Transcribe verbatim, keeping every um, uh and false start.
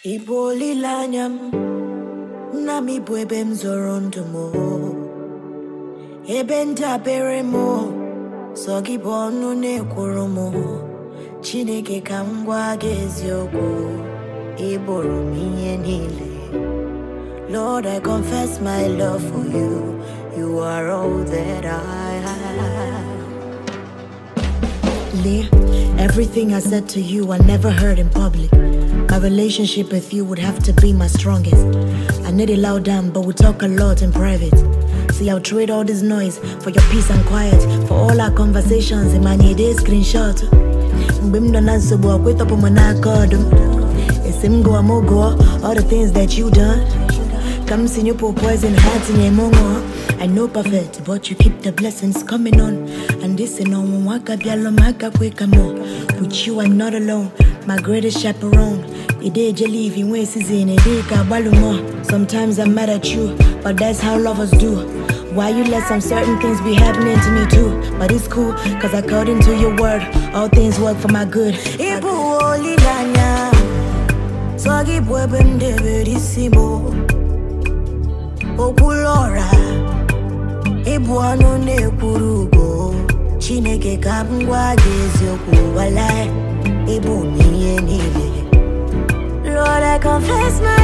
Iboli lanyam nami bwebe mzorondo mo ebenta beremo sogi bonu ne kurumo Chineke kangwa gezioku iboro miye nile. Lord, I confess my love for you. You are all that I have. Leah, everything I said to you I never heard in public. My relationship with you would have to be my strongest. I need it loud down, but we talk a lot in private. See, I'll trade all this noise for your peace and quiet. For all our conversations in my need a screenshot. All the things that you done. Come see you pour poison hearts in your mongo. I know perfect, but you keep the blessings coming on. And this is no one but you I'm not alone. My greatest chaperone. Sometimes I'm mad at you, but that's how lovers do. Why you let some certain things be happening to me too? But it's cool, cause according to your word, all things work for my good. Okulora Ibuano ne kurugo Chineke kabngwa gezioku walai Ibu niye nile. Lord, I confess my